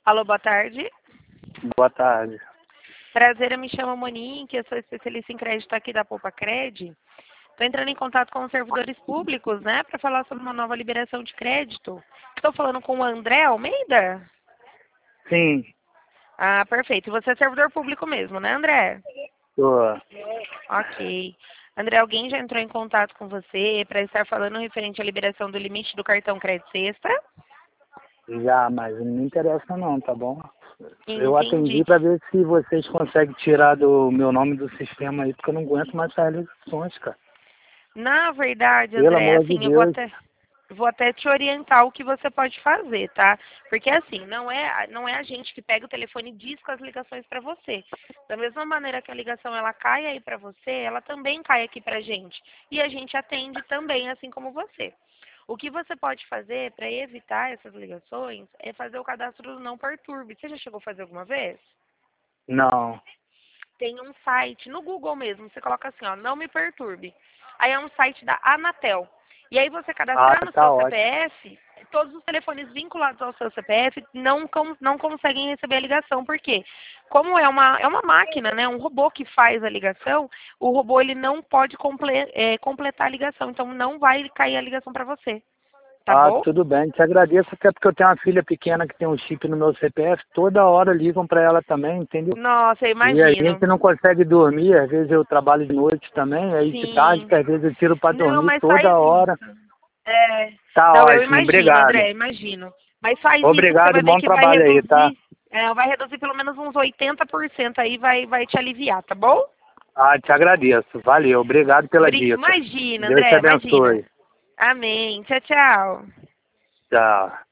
Alô, boa tarde. Boa tarde. Prazer, eu me chamo Monique, eu sou especialista em crédito aqui da Poupa Cred. Estou entrando em contato com os servidores públicos, né, para falar sobre uma nova liberação de crédito. Estou falando com o André Almeida? Sim, Ah, perfeito. E você é servidor público mesmo, né, André? tô. Ok. André, alguém já entrou em contato com você para estar falando referente à liberação do limite do cartão Crédito Sexta? Já, mas não me interessa não, tá bom? Eu atendi Entendi. para ver se vocês conseguem tirar do meu nome do sistema aí, porque eu não aguento mais essas ligações, cara. Na verdade, Pelo André, amor de assim, eu vou Deus. até te orientar o que você pode fazer, tá? Porque assim, não é a gente que pega o telefone e disca as ligações para você. Da mesma maneira que a ligação ela cai aí para você, ela também cai aqui pra gente. E a gente atende também, assim como você. O que você pode fazer para evitar essas ligações é fazer o cadastro do Não Perturbe. Você já chegou a fazer alguma vez? Não. Tem um site no Google mesmo, você coloca assim, ó, não me perturbe. Aí é um site da Anatel. E aí você Ah, cadastrando o tá seu ótimo. CPF, todos os telefones vinculados ao seu CPF não conseguem receber a ligação. Por quê? Como é uma máquina, né, um robô que faz a ligação, o robô ele não pode completar a ligação, então não vai cair a ligação para você. Tá Ah, bom? tudo bem. Te agradeço, até porque eu tenho uma filha pequena que tem um chip no meu CPF. Toda hora ligam para ela também, entendeu? Nossa, eu E a imagino. gente não consegue dormir. Às vezes eu trabalho de noite também, aí de tarde, Sim. que às vezes eu tiro para Não, dormir mas toda faz hora. isso. É, Tá não, eu ótimo, imagino, obrigado. André, imagino. Mas faz isso que você Obrigado vai e ver bom que vai trabalho aí, tá? reduzir, vai reduzir pelo menos uns 80% aí, vai te aliviar, tá bom? Ah, te agradeço. Valeu. Obrigado pela dica. Imagina, Deus te André, imagina. abençoe. Amém. Tchau, tchau. Tchau.